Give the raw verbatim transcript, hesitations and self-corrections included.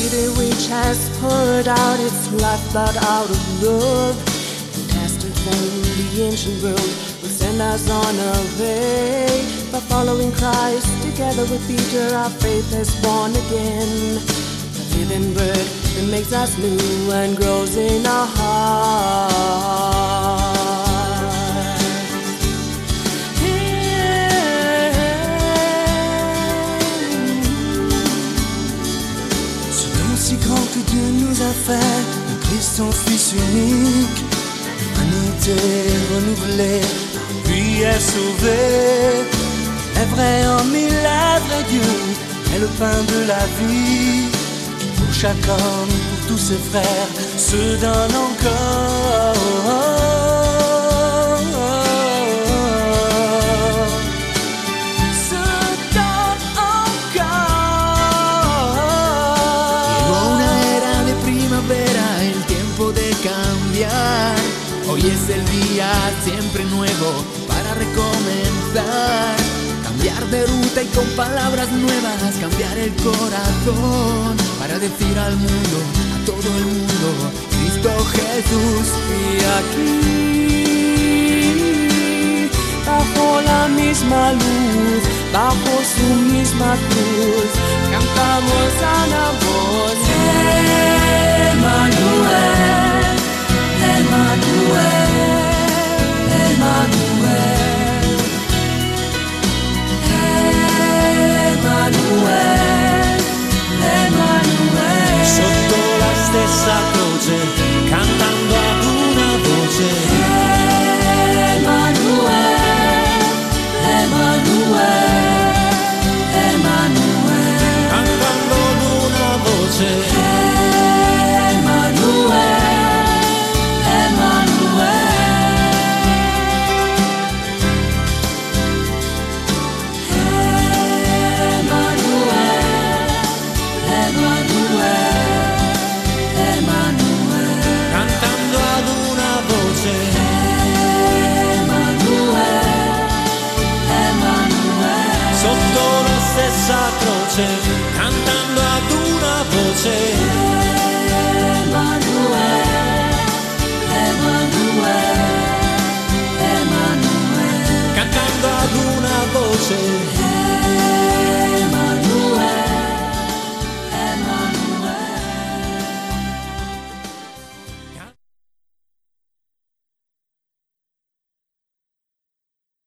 city which has poured out its lifeblood out of love. And faster than the ancient world will send us on our way. By following Christ together with Peter, our faith is born again. The living word that makes us new and grows in our hearts. Si grand que Dieu nous a fait, le Christ son Fils unique, l'humanité renouvelée, lui est sauvée. Est vrai en mille, est vrai Dieu, est le pain de la vie. Pour chaque homme, pour tous ses frères, se donne encore. Hoy es el día siempre nuevo para recomenzar. Cambiar de ruta y con palabras nuevas cambiar el corazón para decir al mundo, a todo el mundo, Cristo Jesús. Y aquí, bajo la misma luz, bajo su misma cruz, cantamos a la voz. Emmanuel, Emmanuel, Emmanuel, Emmanuel, Emmanuel. Sotto la stessa croce, cantando ad una voce. Emmanuel, Emmanuel, Emmanuel. Cantando ad una voce. Cantando ad una voce. Emmanuel, Emmanuel, Emmanuel. Cantando ad una voce.